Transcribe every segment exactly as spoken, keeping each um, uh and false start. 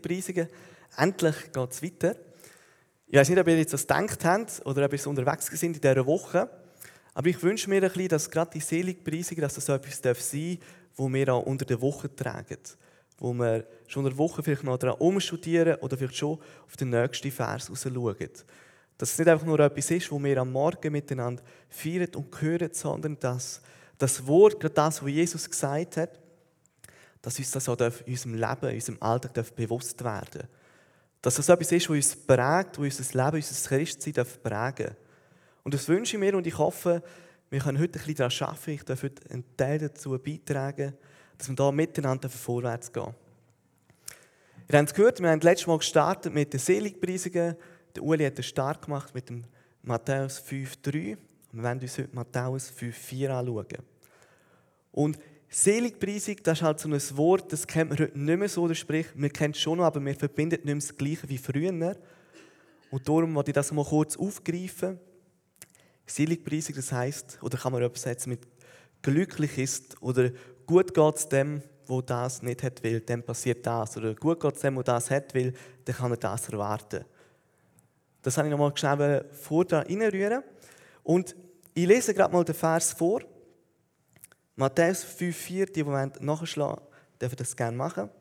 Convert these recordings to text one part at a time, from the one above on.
Seligpreisungen. Endlich geht es weiter. Ich weiß nicht, ob ihr jetzt das gedacht habt oder ob ihr so unterwegs sind in dieser Woche. Aber ich wünsche mir ein bisschen, dass gerade die Seligpreisungen, dass das so etwas sein darf, wo wir auch unter der Woche tragen. Wo wir schon in der Woche vielleicht noch daran umstudieren oder vielleicht schon auf den nächsten Vers raus schauen. Dass es nicht einfach nur etwas ist, wo wir am Morgen miteinander feiern und hören, sondern dass das Wort, gerade das, was Jesus gesagt hat, dass uns das auch in unserem Leben, in unserem Alltag bewusst werden darf. Dass das etwas ist, was uns prägt, was unser Leben, unser Christsein prägen darf. Und das wünsche ich mir und ich hoffe, wir können heute ein bisschen daran arbeiten. Ich darf heute einen Teil dazu beitragen, dass wir da miteinander vorwärts gehen. Ihr habt es gehört, wir haben letztes Mal gestartet mit den Seligpreisungen. Der Uli hat einen Start gemacht mit dem Matthäus fünf drei. Wir werden uns heute Matthäus fünf vier anschauen. Und Seligpreisung, das ist halt so ein Wort, das kennt man heute nicht mehr so, sprich, wir kennen es schon noch, aber wir verbinden nicht mehr das Gleiche wie früher. Und darum wollte ich das mal kurz aufgreifen. Seligpreisung, das heisst, oder kann man übersetzen mit glücklich ist oder gut geht es dem, der das nicht hat will, dem passiert das. Oder gut geht es dem, der das hat will, dann kann er das erwarten. Das habe ich noch mal schnell vor da reinrühren. Und ich lese gerade mal den Vers vor. Matthäus fünf vier, die, die nachschlagen wollen, dürfen das gerne machen.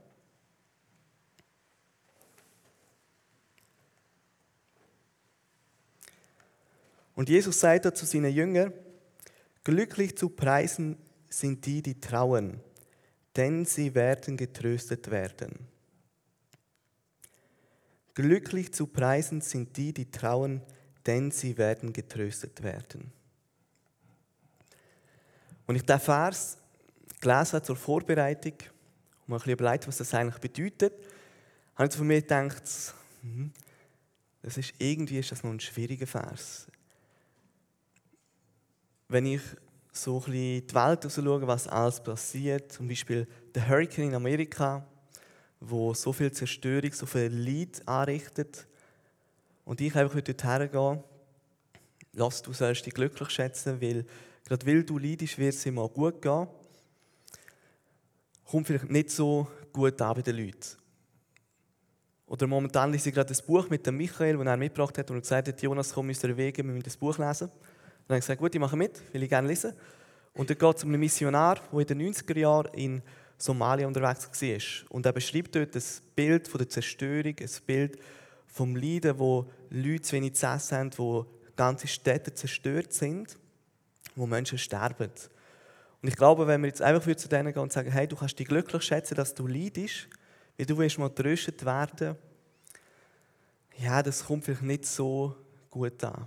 Und Jesus sagt zu seinen Jüngern, glücklich zu preisen sind die, die trauen, denn sie werden getröstet werden. Glücklich zu preisen sind die, die trauen, denn sie werden getröstet werden. Und ich diesen Vers gelesen habe zur Vorbereitung und mir ein bisschen überlegt, was das eigentlich bedeutet, habe ich von mir gedacht, das ist, irgendwie ist das noch ein schwieriger Vers. Wenn ich so ein bisschen in die Welt schaue, was alles passiert, zum Beispiel der Hurricane in Amerika, wo so viel Zerstörung, so viel Leid anrichtet, und ich einfach dort hergehe, lass du sollst dich glücklich schätzen, weil gerade weil du leidest, wird es ihm auch gut gehen. Kommt vielleicht nicht so gut an bei den Leuten. Oder momentan lese ich gerade das Buch mit dem Michael, das er mitgebracht hat und er gesagt hat, Jonas, komm uns Wege, wir müssen das Buch lesen. Dann habe ich gesagt, gut, ich mache mit, will ich gerne lesen. Und dann geht es um einen Missionar, der in den neunziger Jahren in Somalia unterwegs war. Und er beschreibt dort ein Bild von der Zerstörung, ein Bild vom Leiden, wo Leute zu wenig zu essen haben, wo ganze Städte zerstört sind, wo Menschen sterben. Und ich glaube, wenn wir jetzt einfach zu denen gehen und sagen, hey, du kannst dich glücklich schätzen, dass du leidest, weil du willst mal getröstet werden, ja, das kommt vielleicht nicht so gut an.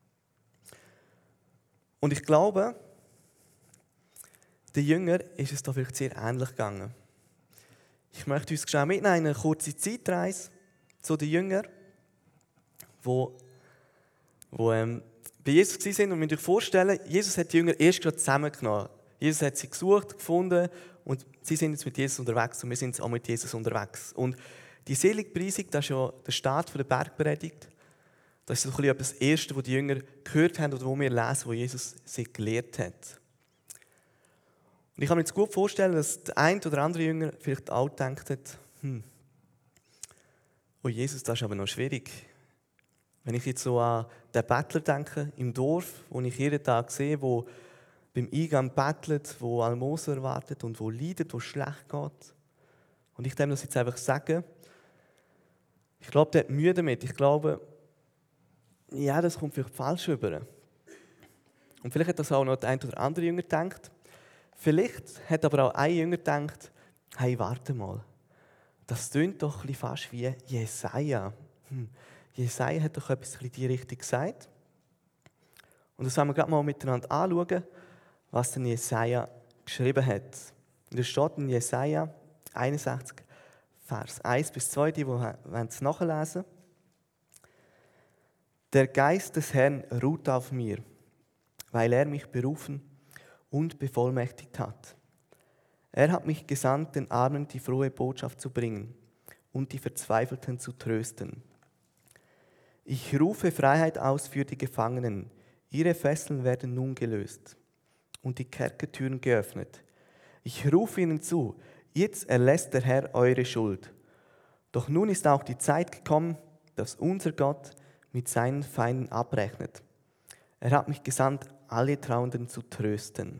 Und ich glaube, den Jüngern ist es da vielleicht sehr ähnlich gegangen. Ich möchte uns schnell mitnehmen in eine kurze Zeitreise zu den Jüngern, wo, wo ähm, bei Jesus waren. Und müsst euch vorstellen, Jesus hat die Jünger erst gerade zusammengenommen. Jesus hat sie gesucht, gefunden und sie sind jetzt mit Jesus unterwegs und wir sind jetzt auch mit Jesus unterwegs. Und die Seligpreisung, das ist ja der Start der Bergpredigt. Das ist so ein bisschen das Erste, was die Jünger gehört haben oder wo wir lesen, wo Jesus sie gelehrt hat. Und ich kann mir jetzt gut vorstellen, dass der eine oder andere Jünger vielleicht auch gedacht hat, hm, oh Jesus, das ist aber noch schwierig. Wenn ich jetzt so an den Bettler denke, im Dorf, wo ich jeden Tag sehe, wo beim Eingang bettelt, wo Almosen erwartet und wo leidet, wo es schlecht geht. Und ich dem das jetzt einfach sagen, ich glaube, der hat Mühe damit. Ich glaube, ja, das kommt vielleicht falsch rüber. Und vielleicht hat das auch noch der ein oder andere Jünger gedacht. Vielleicht hat aber auch ein Jünger gedacht, hey, warte mal, das klingt doch ein bisschen fast wie Jesaja. Hm. Jesaja hat doch etwas in die Richtung gesagt. Und das wollen wir gerade mal miteinander anschauen, was denn Jesaja geschrieben hat. Und es steht in Jesaja einundsechzig, Vers eins bis zwei, die, die es nachlesen. Der Geist des Herrn ruht auf mir, weil er mich berufen und bevollmächtigt hat. Er hat mich gesandt, den Armen die frohe Botschaft zu bringen und die Verzweifelten zu trösten. Ich rufe Freiheit aus für die Gefangenen. Ihre Fesseln werden nun gelöst und die Kerkertüren geöffnet. Ich rufe ihnen zu, jetzt erlässt der Herr eure Schuld. Doch nun ist auch die Zeit gekommen, dass unser Gott mit seinen Feinden abrechnet. Er hat mich gesandt, alle Trauernden zu trösten.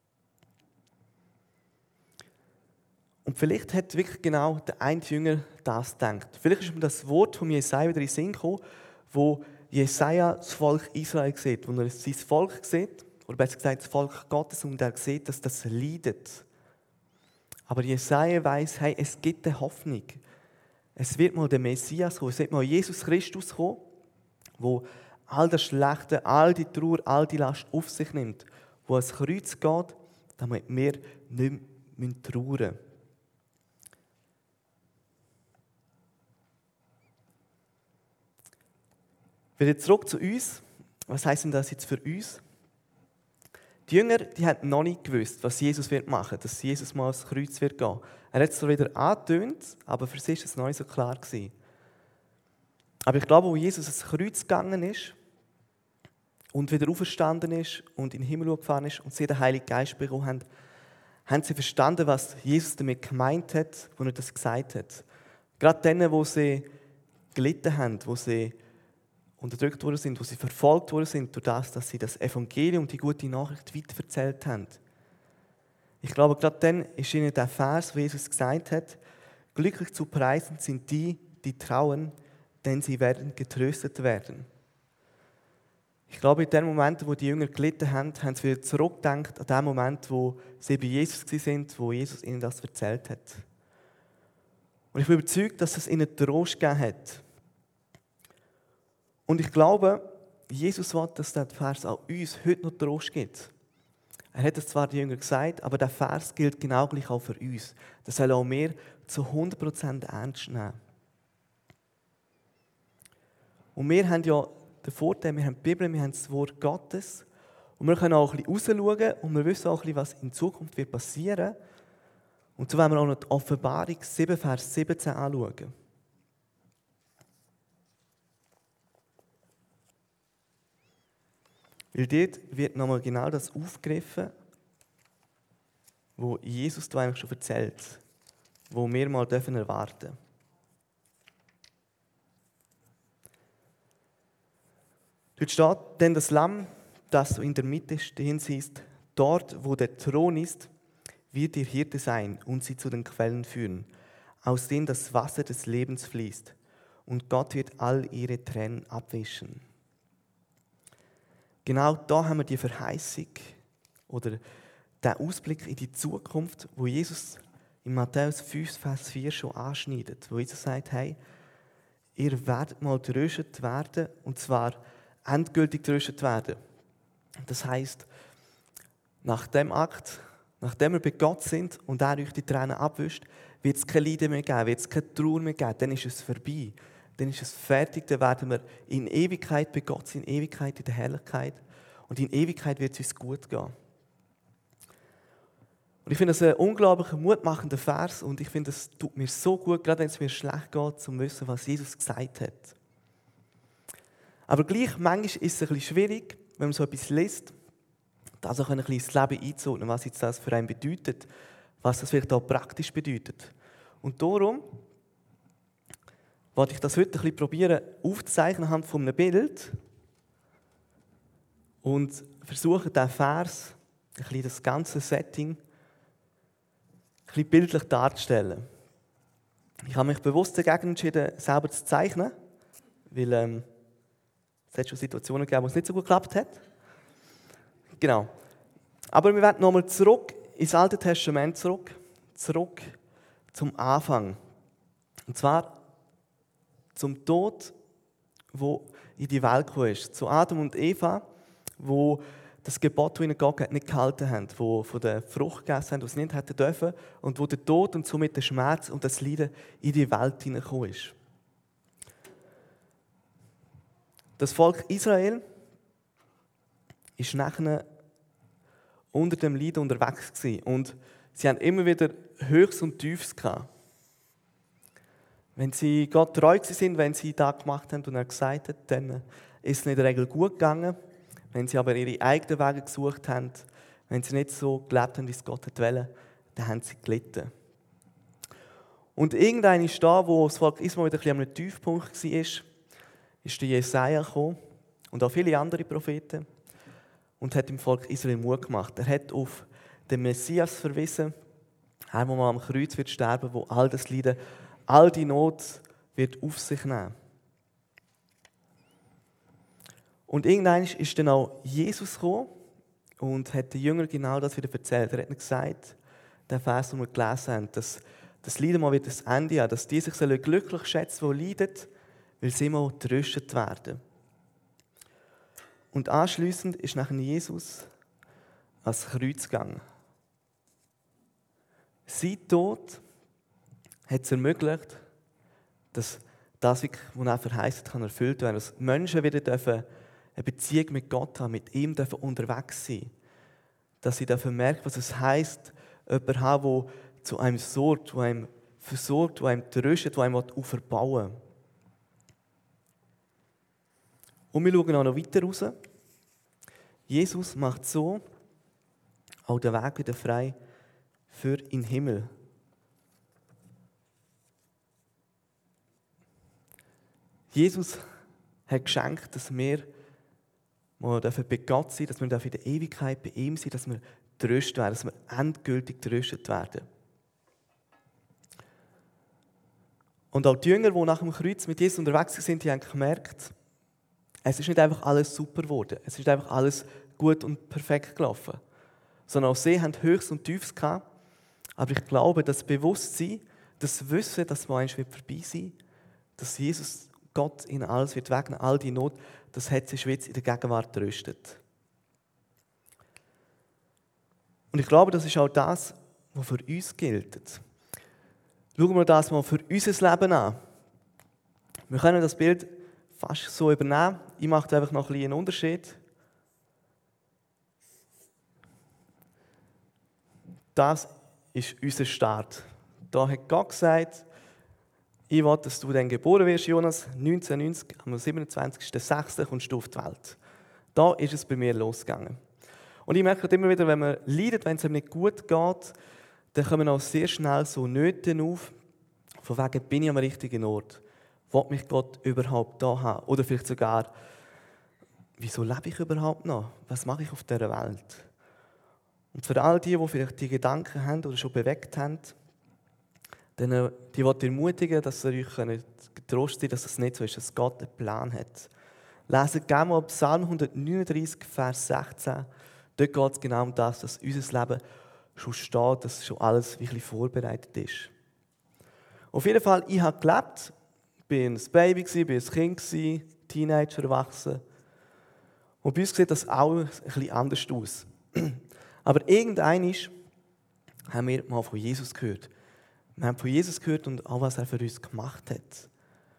Und vielleicht hat wirklich genau der eine Jünger das gedacht. Vielleicht ist mir das Wort von Jesaja wieder in den Sinn gekommen, wo Jesaja das Volk Israel sieht, wo er sein Volk sieht, oder besser gesagt das Volk Gottes, und er sieht, dass das leidet. Aber Jesaja weiss, hey, es gibt eine Hoffnung. Es wird mal der Messias kommen, es wird mal Jesus Christus kommen, wo all das Schlechte, all die Trauer, all die Last auf sich nimmt, wo ans Kreuz geht, damit wir nicht mehr trauern müssen. Wieder zurück zu uns. Was heisst denn das jetzt für uns? Die Jünger, die haben noch nicht gewusst, was Jesus wird machen, dass Jesus mal ans Kreuz wird gehen. Er hat es zwar wieder angetönt, aber für sie war es noch nicht so klar gewesen. Aber ich glaube, wo Jesus ans Kreuz gegangen ist und wieder auferstanden ist und in den Himmel gefahren ist und sie den Heiligen Geist bekommen haben, haben sie verstanden, was Jesus damit gemeint hat, als er das gesagt hat. Gerade denen, wo sie gelitten haben, wo sie unterdrückt worden sind, wo sie verfolgt worden sind, durch das, dass sie das Evangelium, die gute Nachricht weiterverzählt haben. Ich glaube, gerade dann ist ihnen der Vers, wo Jesus gesagt hat, glücklich zu preisen sind die, die trauen, denn sie werden getröstet werden. Ich glaube, in dem Moment, wo die Jünger gelitten haben, haben sie wieder zurückgedacht an den Moment, wo sie bei Jesus waren, wo Jesus ihnen das erzählt hat. Und ich bin überzeugt, dass es ihnen Trost gegeben hat. Und ich glaube, Jesus will, dass der Vers auch uns heute noch Trost gibt. Er hat es zwar den Jüngern gesagt, aber der Vers gilt genau gleich auch für uns. Das soll auch wir zu hundert Prozent ernst nehmen. Und wir haben ja den Vorteil, wir haben die Bibel, wir haben das Wort Gottes. Und wir können auch ein bisschen rausschauen und wir wissen auch ein bisschen, was in Zukunft wird passieren. Und so wollen wir auch noch die Offenbarung sieben, Vers siebzehn anschauen. Weil dort wird nochmal genau das aufgegriffen, was Jesus da eigentlich schon erzählt, wo wir mal dürfen erwarten. Dort steht, denn das Lamm, das du in der Mitte stehen siehst, dort, wo der Thron ist, wird ihr Hirte sein und sie zu den Quellen führen, aus denen das Wasser des Lebens fließt. Und Gott wird all ihre Tränen abwischen. Genau da haben wir die Verheißung oder den Ausblick in die Zukunft, wo Jesus in Matthäus fünf, Vers vier schon anschneidet. Wo Jesus sagt, hey, ihr werdet mal tröstet werden, und zwar endgültig tröstet werden. Das heisst, nach dem Akt, nachdem wir bei Gott sind und er euch die Tränen abwischt, wird es kein Leiden mehr geben, wird es keine Trauer mehr geben, dann ist es vorbei. Dann ist es fertig, dann werden wir in Ewigkeit bei Gott sein, in Ewigkeit in der Herrlichkeit. Und in Ewigkeit wird es uns gut gehen. Und ich finde das ein unglaublich mutmachender Vers und ich finde, es tut mir so gut, gerade wenn es mir schlecht geht, zu wissen, was Jesus gesagt hat. Aber gleich, manchmal ist es ein bisschen schwierig, wenn man so etwas liest, das auch ein bisschen ins Leben einzuordnen, was jetzt das für einen bedeutet, was das vielleicht auch praktisch bedeutet. Und darum wollte ich das heute ein bisschen probieren aufzuzeichnen anhand von einem Bild und versuchen, diesen Vers, ein bisschen das ganze Setting, ein bisschen bildlich darzustellen. Ich habe mich bewusst dagegen entschieden, selber zu zeichnen, weil ähm, es hat schon Situationen gegeben, wo es nicht so gut geklappt hat. Genau. Aber wir werden nochmal zurück ins Alte Testament zurück, zurück zum Anfang. Und zwar zum Tod, wo in die Welt gekommen ist. Zu Adam und Eva, wo das Gebot, das ihnen Gott nicht gehalten haben, wo von der Frucht gegessen haben, die sie nicht hätten dürfen, und wo der Tod und somit der Schmerz und das Leiden in die Welt hineingekommen ist. Das Volk Israel ist nachher unter dem Leiden unterwegs gewesen. Und sie haben immer wieder Höchst und Tiefs gehabt. Wenn sie Gott treu sind, wenn sie das gemacht haben und er gesagt hat, dann ist es in der Regel gut gegangen. Wenn sie aber ihre eigenen Wege gesucht haben, wenn sie nicht so gelebt haben, wie es Gott wollte, dann haben sie gelitten. Und irgendwann ist da, wo das Volk Israel wieder ein bisschen am Tiefpunkt war, ist der Jesaja gekommen und auch viele andere Propheten und hat dem Volk Israel Mut gemacht. Er hat auf den Messias verwiesen, er, der mal am Kreuz wird sterben, wo all das Leiden, all die Not wird auf sich nehmen. Und irgendwann ist dann auch Jesus gekommen und hat den Jüngern genau das wieder erzählt. Er hat ihnen gesagt, den Vers, den wir gelesen haben, dass das Leiden mal wieder das Ende hat, dass die sich glücklich schätzen, die leiden, weil sie mal getröstet werden. Und anschliessend ist nachher Jesus ans Kreuz gegangen. Sein Tod hat es ermöglicht, dass das, was er verheißen kann, erfüllt werden. Dass Menschen wieder dürfen eine Beziehung mit Gott haben, mit ihm dürfen unterwegs sein. Dass sie dürfen merken, was es heisst, jemanden zu haben, der zu einem sorgt, der einem versorgt, der einem tröstet, der einem auferbauen will. Und wir schauen auch noch weiter raus. Jesus macht so auch den Weg wieder frei für in den Himmel. Jesus hat geschenkt, dass wir mal bei Gott sein dürfen, dass wir in der Ewigkeit bei ihm sein, dass wir tröstet werden, dass wir endgültig tröstet werden. Und auch die Jünger, die nach dem Kreuz mit Jesus unterwegs sind, die haben gemerkt, es ist nicht einfach alles super geworden, es ist nicht einfach alles gut und perfekt gelaufen, sondern auch sie haben Höchst und Tiefs gehabt. Aber ich glaube, das Bewusstsein, das Wissen, dass man einmal vorbei sein wird, dass Jesus, Gott ihnen alles wird wegnehmen, all die Not, das hat sie Schweiz in der Gegenwart tröstet. Und ich glaube, das ist auch das, was für uns gilt. Schauen wir das mal für unser Leben an. Wir können das Bild fast so übernehmen. Ich mache einfach noch ein bisschen einen Unterschied. Das ist unser Start. Da hat Gott gesagt, ich will, dass du dann geboren wirst, Jonas. neunzehnhundertneunzig, am siebenundzwanzigsten sechsten kommst du auf die Welt. Da ist es bei mir losgegangen. Und ich merke immer wieder, wenn man leidet, wenn es einem nicht gut geht, dann kommen auch sehr schnell so Nöte auf, von wegen, bin ich am richtigen Ort? Will mich Gott überhaupt da haben? Oder vielleicht sogar, wieso lebe ich überhaupt noch? Was mache ich auf dieser Welt? Und für all die, die vielleicht die Gedanken haben oder schon bewegt haben, dann, die wollte ich ermutigen, dass ihr euch getrost seid, dass es nicht so ist, dass Gott einen Plan hat. Lesen gerne mal Psalm hundertneununddreißig, Vers sechzehn. Dort geht es genau um das, dass unser Leben schon steht, dass schon alles wirklich vorbereitet ist. Auf jeden Fall, ich habe gelebt, ich war ein Baby, ich war ein Kind, Teenager, erwachsen. Und bei uns sieht das auch ein bisschen anders aus. Aber irgendwann haben wir mal von Jesus gehört. Wir haben von Jesus gehört und auch, was er für uns gemacht hat.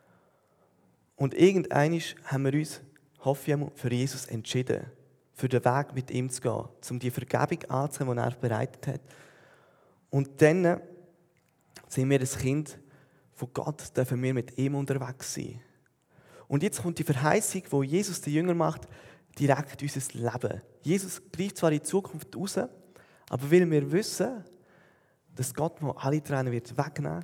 Und irgendwann haben wir uns, hoffe ich, für Jesus entschieden. Für den Weg mit ihm zu gehen, um die Vergebung anzunehmen, die er bereitet hat. Und dann sind wir das Kind von Gott, dürfen wir mit ihm unterwegs sein. Und jetzt kommt die Verheißung, die Jesus den Jünger macht, direkt in unser Leben. Jesus greift zwar in die Zukunft raus, aber weil wir wissen, dass Gott mal alle Tränen wird wegnehmen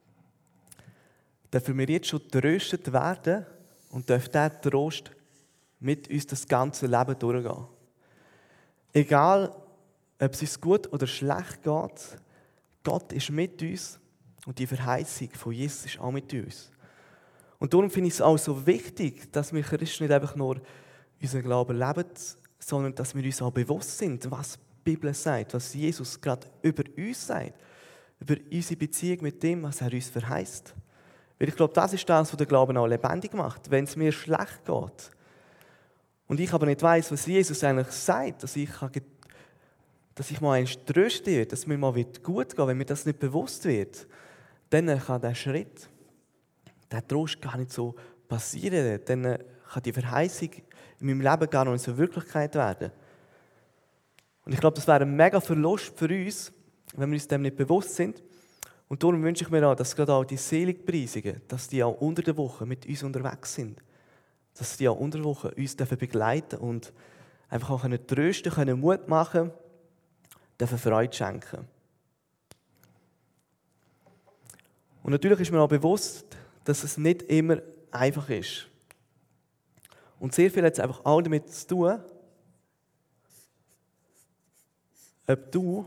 wird, dürfen wir jetzt schon tröstet werden und dürfen diesen Trost mit uns das ganze Leben durchgehen. Egal, ob es uns gut oder schlecht geht, Gott ist mit uns und die Verheißung von Jesus ist auch mit uns. Und darum finde ich es auch so wichtig, dass wir Christen nicht einfach nur unseren Glauben leben, sondern dass wir uns auch bewusst sind, was die Bibel sagt, was Jesus gerade über uns sagt, über unsere Beziehung mit dem, was er uns verheißt. Weil ich glaube, das ist das, was der Glauben auch lebendig macht. Wenn es mir schlecht geht und ich aber nicht weiss, was Jesus eigentlich sagt, dass ich, dass ich mal einmal trösten wird, dass mir mal gut geht, wenn mir das nicht bewusst wird, dann kann der Schritt, der Trost gar nicht so passieren. Dann kann die Verheißung in meinem Leben gar nicht so Wirklichkeit werden. Und ich glaube, das wäre ein mega Verlust für uns, wenn wir uns dem nicht bewusst sind. Und darum wünsche ich mir auch, dass gerade auch die Seligpreisungen, dass die auch unter der Woche mit uns unterwegs sind. Dass die auch unter der Woche uns begleiten und einfach auch können trösten, können Mut machen, dürfen Freude schenken. Und natürlich ist mir auch bewusst, dass es nicht immer einfach ist. Und sehr viel hat es einfach auch damit zu tun, ob du,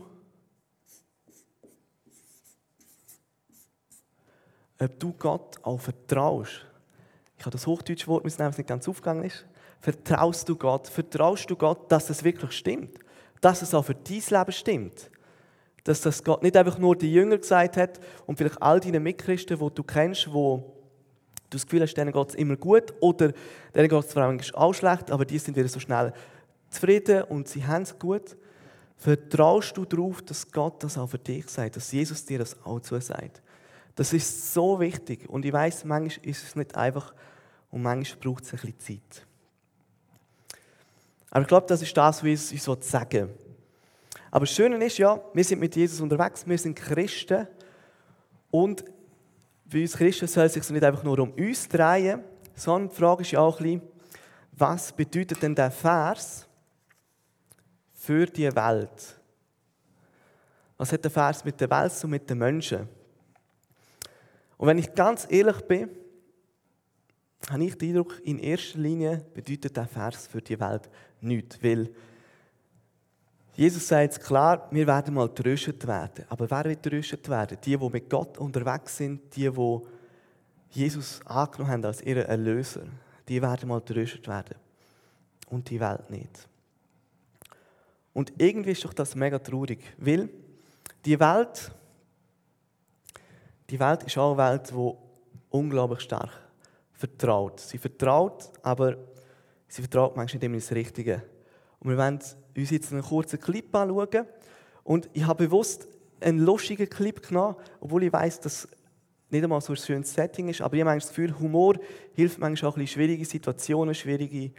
ob du Gott auch vertraust. Ich habe das hochdeutsche Wort, das nicht ganz aufgegangen ist. Vertraust du Gott? Vertraust du Gott, dass es wirklich stimmt? Dass es auch für dein Leben stimmt? Dass das Gott nicht einfach nur die Jünger gesagt hat und vielleicht all deine Mitchristen, die du kennst, wo du das Gefühl hast, denen geht es immer gut oder denen geht es zwar auch schlecht, aber die sind wieder so schnell zufrieden und sie haben es gut. Vertraust du darauf, dass Gott das auch für dich sagt, dass Jesus dir das auch zusagt? Das ist so wichtig und ich weiss, manchmal ist es nicht einfach und manchmal braucht es ein bisschen Zeit. Aber ich glaube, das ist das, was ich uns sagen will. Aber das Schöne ist ja, wir sind mit Jesus unterwegs, wir sind Christen und bei uns Christen soll es sich nicht einfach nur um uns drehen, sondern die Frage ist ja auch ein bisschen, was bedeutet denn der Vers für die Welt? Was hat der Vers mit der Welt und mit den Menschen? Und wenn ich ganz ehrlich bin, habe ich den Eindruck, in erster Linie bedeutet der Vers für die Welt nichts. Weil Jesus sagt klar, wir werden mal tröstet werden. Aber wer wird tröstet werden? Die, die mit Gott unterwegs sind, die, die Jesus angenommen haben als ihren Erlöser, die werden mal tröstet werden. Und die Welt nicht. Und irgendwie ist doch das mega traurig, weil die Welt, die Welt ist auch eine Welt, die unglaublich stark vertraut. Sie vertraut, aber sie vertraut manchmal nicht immer das Richtige. Und wir wollen uns jetzt einen kurzen Clip anschauen. Und ich habe bewusst einen lustigen Clip genommen, obwohl ich weiss, dass es nicht einmal so ein schönes Setting ist. Aber ich habe manchmal das Gefühl, Humor hilft manchmal auch ein bisschen schwierige Situationen, schwierige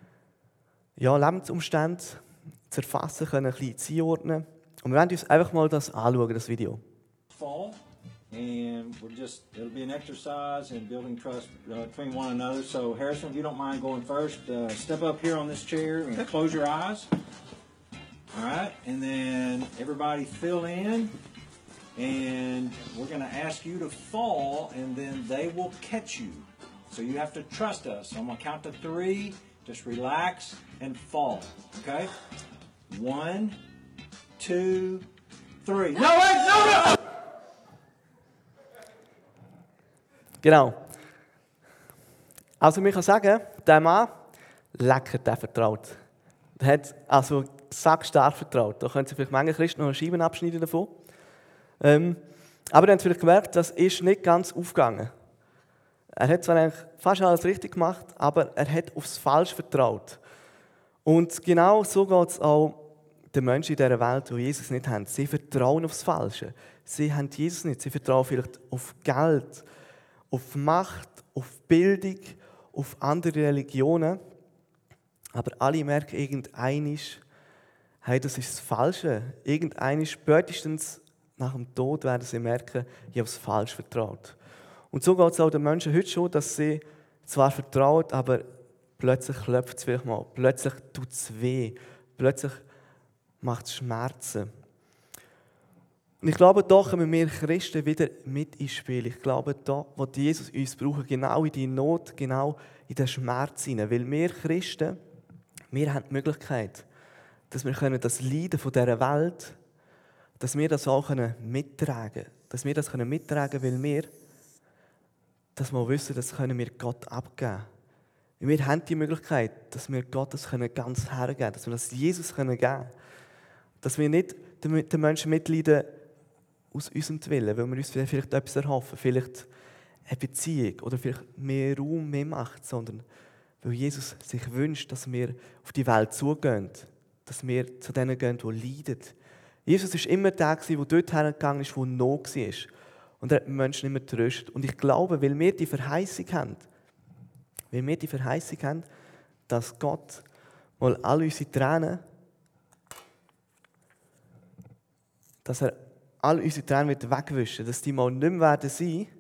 ja, Lebensumstände zu erfassen, können, ein bisschen einzuordnen. Und wir werden uns einfach mal das anschauen, das Video. Fall, and we're just, it'll be an exercise in building trust uh, between one another. So Harrison, if you don't mind going first, uh, step up here on this chair and close your eyes. All right, and then everybody fill in, and we're going to ask you to fall, and then they will catch you. So you have to trust us. So I'm going to count to three, just relax and fall, okay? One, two, three. No, wait, no, no! Genau. Also, man kann sagen, der Mann, lecker, der vertraut. Der hat also sackstark vertraut. Da können Sie vielleicht manche Christen noch eine Scheibe abschneiden davon. Ähm, aber dann haben Sie vielleicht gemerkt, das ist nicht ganz aufgegangen. Er hat zwar eigentlich fast alles richtig gemacht, aber er hat aufs Falsche vertraut. Und genau so geht es auch den Menschen in dieser Welt, die Jesus nicht haben. Sie vertrauen aufs Falsche. Sie haben Jesus nicht. Sie vertrauen vielleicht auf Geld, auf Macht, auf Bildung, auf andere Religionen. Aber alle merken irgendeinisch, hey, das ist das Falsche. Irgendeinisch, spätestens nach dem Tod werden sie merken, ich habe es falsch vertraut. Und so geht es auch den Menschen heute schon, dass sie zwar vertrauen, aber plötzlich klopft es vielleicht mal, plötzlich tut es weh, plötzlich macht es Schmerzen. Und ich glaube, da kommen wir Christen wieder mit ins Spiel. Ich glaube, da, wo Jesus uns braucht, genau in die Not, genau in den Schmerz hinein. Weil wir Christen, wir haben die Möglichkeit, dass wir das Leiden von dieser Welt, dass wir das auch mittragen können. Dass wir das mittragen können, weil wir dass wir wissen, das können wir Gott abgeben. Wir haben die Möglichkeit, dass wir Gott das ganz hergeben können, dass wir das Jesus geben können. Dass wir nicht den Menschen mitleiden aus unserem Willen, weil wir uns vielleicht etwas erhoffen, vielleicht eine Beziehung oder vielleicht mehr Raum, mehr Macht, sondern weil Jesus sich wünscht, dass wir auf die Welt zugehen, dass wir zu denen gehen, die leiden. Jesus war immer der, der dort hergegangen ist, wo Not war. Und er hat die Menschen immer getröstet. Und ich glaube, weil wir die Verheißung haben, weil wir die Verheißung haben, dass Gott mal all unsere Tränen, dass er all unsere Tränen wird wegwischen, dass die mal nicht mehr werden sein.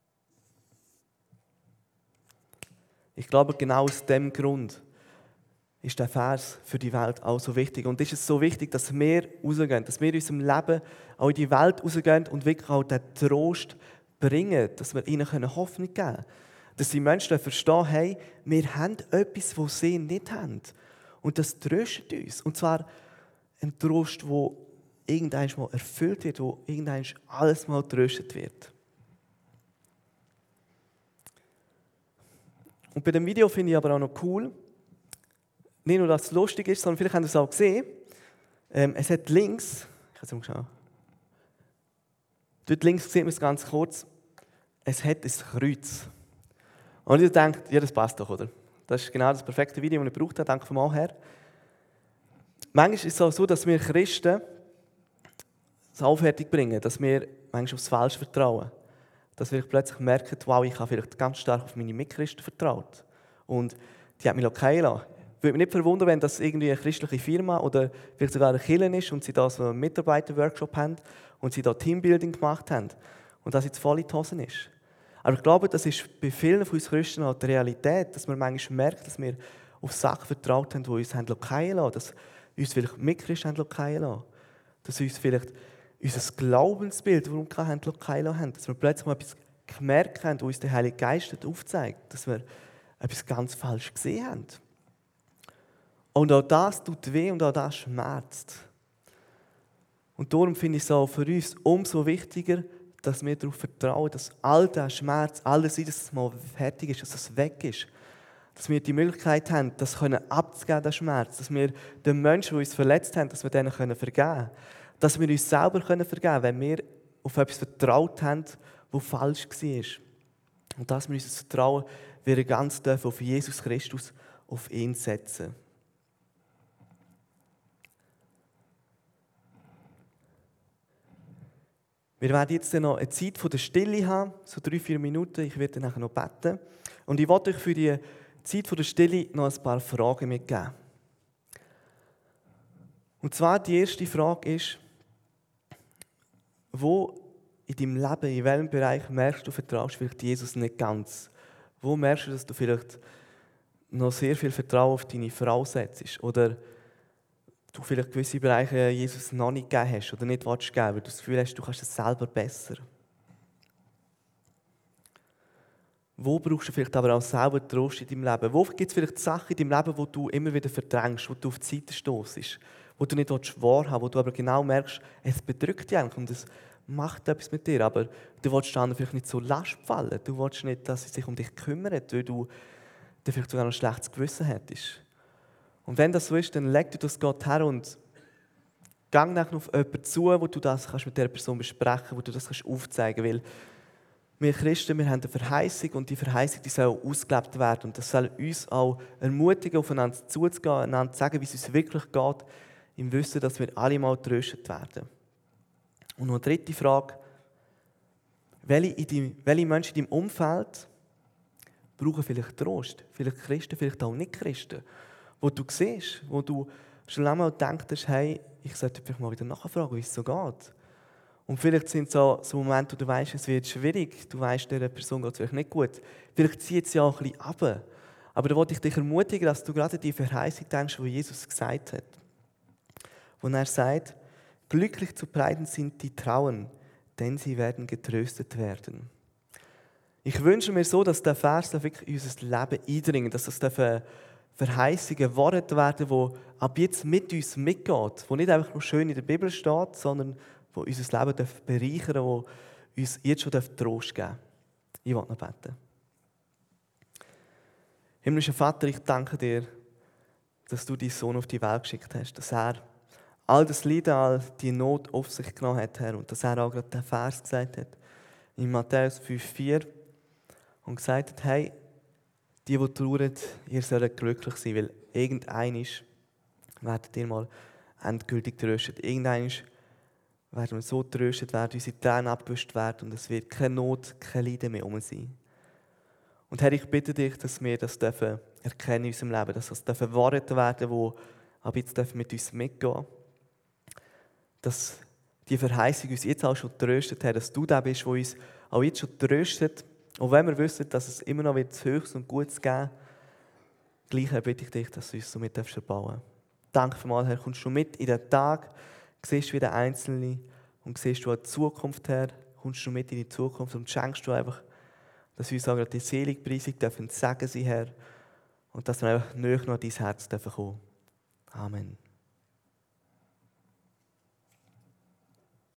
Ich glaube, genau aus dem Grund ist der Vers für die Welt auch so wichtig. Und ist es so wichtig, dass wir rausgehen, dass wir in unserem Leben auch in die Welt rausgehen und wirklich auch den Trost bringen, dass wir ihnen Hoffnung geben können. Dass die Menschen verstehen, hey, wir haben etwas, das sie nicht haben. Und das tröstet uns. Und zwar ein Trost, der irgendwann mal erfüllt wird, wo irgendwann alles mal tröstet wird. Und bei dem Video finde ich aber auch noch cool, nicht nur, dass es lustig ist, sondern vielleicht habt ihr es auch gesehen, ähm, es hat links, ich kann es mal schauen, dort links sieht man es ganz kurz, es hat ein Kreuz. Und ihr denkt, ja, das passt doch, oder? Das ist genau das perfekte Video, das ich gebraucht habe, danke vom Mal her. Manchmal ist es auch so, dass wir Christen es auffertig bringen, dass wir manchmal aufs Falsche vertrauen. Dass wir plötzlich merken, wow, ich habe vielleicht ganz stark auf meine Mitchristen vertraut. Und die haben mich gehen lassen. Ich würde mich nicht verwundern, wenn das irgendwie eine christliche Firma oder vielleicht sogar eine Kirche ist und sie da so einen Mitarbeiter-Workshop haben und sie da Teambuilding gemacht haben und das jetzt voll in die Hosen ist. Aber ich glaube, das ist bei vielen von uns Christen auch die Realität, dass wir manchmal merken, dass wir auf Sachen vertraut haben, die uns haben gehen lassen, dass uns vielleicht Mitchristen haben gehen lassen, dass uns vielleicht unser Glaubensbild, warum wir haben gehen lassen haben, dass wir plötzlich mal etwas gemerkt haben, wo uns der Heilige Geist aufzeigt, dass wir etwas ganz falsch gesehen haben. Und auch das tut weh und auch das schmerzt. Und darum finde ich es auch für uns umso wichtiger, dass wir darauf vertrauen, dass all der Schmerz, alles, dass es mal fertig ist, dass es weg ist. Dass wir die Möglichkeit haben, das abzugeben, den Schmerz. Dass wir den Menschen, die uns verletzt haben, dass wir denen vergeben können. Dass wir uns selber vergeben können, wenn wir auf etwas vertraut haben, das falsch war. Und dass wir unser Vertrauen wieder ganz dürfen auf Jesus Christus, auf ihn setzen. Wir werden jetzt noch eine Zeit der Stille haben, so drei, vier Minuten. Ich werde dann nachher noch beten. Und ich wollte euch für die Zeit der Stille noch ein paar Fragen mitgeben. Und zwar die erste Frage ist, wo in deinem Leben, in welchem Bereich merkst du, vertraust vielleicht Jesus nicht ganz? Wo merkst du, dass du vielleicht noch sehr viel Vertrauen auf deine Frau setzt? Oder du vielleicht gewisse Bereiche Jesus noch nicht gegeben hast oder nicht willst geben, weil du das Gefühl hast, du kannst es selber besser. Wo brauchst du vielleicht aber auch selber Trost in deinem Leben? Wo gibt es vielleicht Sachen in deinem Leben, die du immer wieder verdrängst, wo du auf die Seite stossest, wo du nicht wahrhaben willst, wo du aber genau merkst, es bedrückt dich eigentlich und es macht etwas mit dir, aber du willst dann vielleicht nicht so Last fallen. Du willst nicht, dass sie sich um dich kümmert, weil du dann vielleicht sogar ein schlechtes Gewissen hättest. Und wenn das so ist, dann leg dir das Gott her und geh nachher auf jemanden zu, wo du das kannst mit dieser Person besprechen kannst, wo du das kannst aufzeigen kannst. Weil wir Christen, wir haben eine Verheißung und die Verheißung, die soll ausgelebt werden. Und das soll uns auch ermutigen, aufeinander zuzugehen, einander zu sagen, wie es uns wirklich geht, im Wissen, dass wir alle mal getröstet werden. Und noch eine dritte Frage. Welche, in deinem, welche Menschen in deinem Umfeld brauchen vielleicht Trost? Vielleicht Christen, vielleicht auch nicht Christen. Wo du siehst, wo du schon lange gedacht hast, hey, ich sollte vielleicht mal wieder nachfragen, wie es so geht. Und vielleicht sind es so, so Momente, wo du weißt, es wird schwierig, du weißt, dieser Person geht es vielleicht nicht gut. Vielleicht zieht es ja auch ein bisschen runter. Aber da wollte ich dich ermutigen, dass du gerade die Verheißung denkst, die Jesus gesagt hat. Wo er sagt, glücklich zu preisen sind die Trauen, denn sie werden getröstet werden. Ich wünsche mir so, dass der Vers wirklich in unser Leben eindringt, dass das Verheißungen, Worte werden, die ab jetzt mit uns mitgeht, die nicht einfach nur schön in der Bibel steht, sondern die unser Leben bereichern dürfen, die uns jetzt schon Trost geben dürfen. Ich will noch beten. Himmlischer Vater, ich danke dir, dass du deinen Sohn auf die Welt geschickt hast, dass er all das Leiden, all die Not auf sich genommen hat, Herr, und dass er auch gerade den Vers gesagt hat, in Matthäus fünf vier, und gesagt hat, hey, die, die trauern, ihr sollt glücklich sein, weil irgendeinmal werdet ihr mal endgültig tröstet. Irgendeinmal werden wir so tröstet werden, unsere Tränen abgewischt werden und es wird keine Not, kein Leiden mehr um sein. Und Herr, ich bitte dich, dass wir das dürfen erkennen in unserem Leben, dass das dürfen Worte werden, die ab jetzt dürfen mit uns mitgehen. Dass die Verheißung uns jetzt auch schon tröstet, Herr, dass du der bist, der uns auch jetzt schon tröstet. Und wenn wir wissen, dass es immer noch wird Höchstes und Gutes geben, Gleich, Herr, bitte ich dich, dass du uns so mit erbauen darfst. Danke vielmals, Herr, kommst du mit in den Tag, siehst wie der Einzelne und siehst du auch die Zukunft, Herr, kommst du mit in die Zukunft und schenkst du einfach, dass wir uns sagen, die Seligpreisung dürfen sagen sie, Herr, und dass wir einfach näher noch an dein Herz dürfen kommen. Amen.